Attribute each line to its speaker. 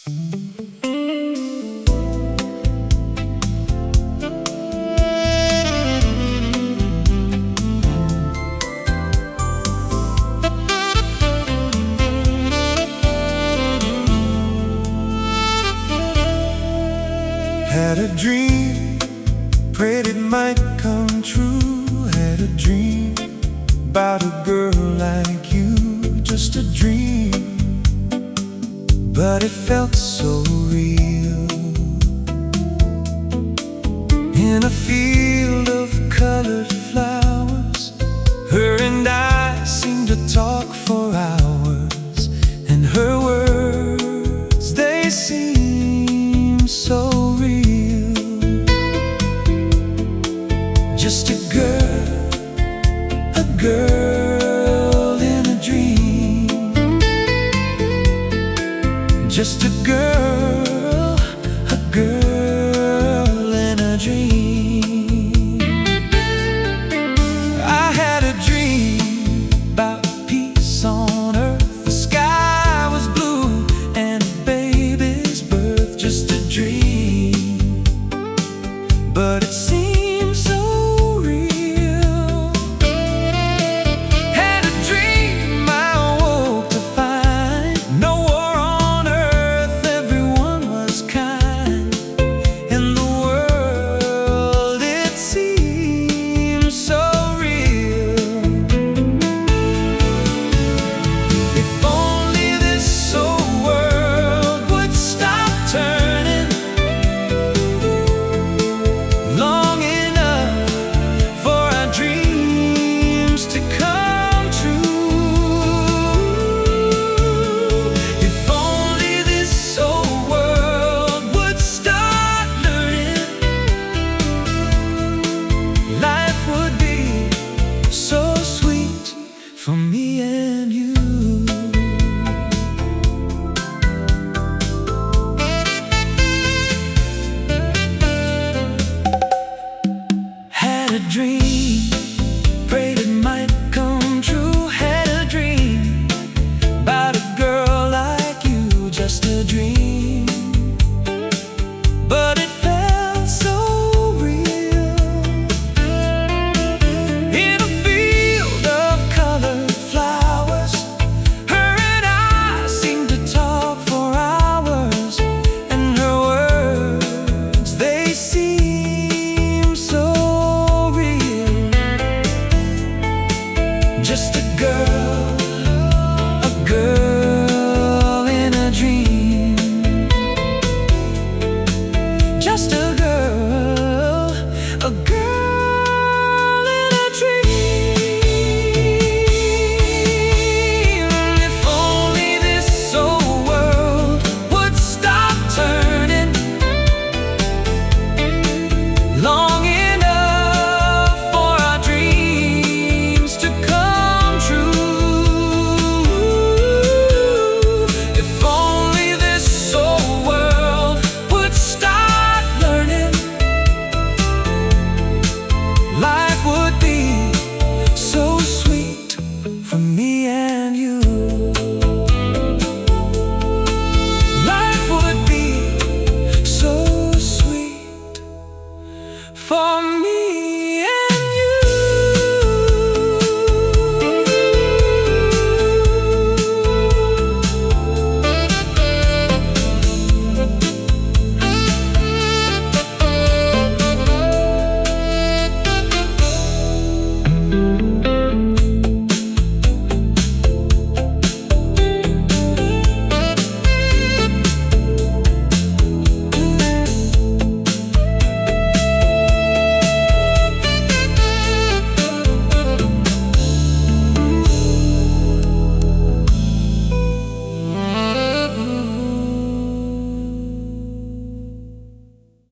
Speaker 1: Had a dream, prayed it might come true. Had a dream about a girl like you. Just a dream, but it felt so real. In a field of colored flowers, her and I seemed to talk for hours. And her words, they seemed so real. Just a girl in a dream. Just a girl